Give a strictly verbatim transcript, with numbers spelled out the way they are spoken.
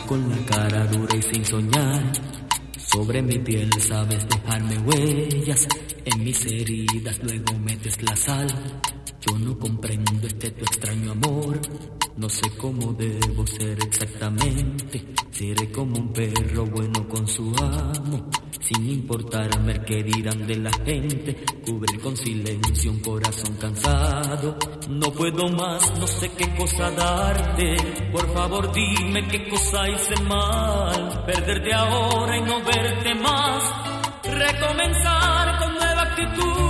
con la cara dura y sin soñar. Sobre mi piel sabes dejarme huellas, en mis heridas luego metes la sal. Yo no comprendo este tu extraño amor, no sé cómo debo ser exactamente. Seré como un perro bueno con su amo, sin importarme el que dirán de la gente. Cubrir con silencio un corazón cansado. No puedo más, no sé qué cosa darte. Por favor dime qué cosa hice mal. Perderte ahora y no verte más. Recomenzar con nueva actitud.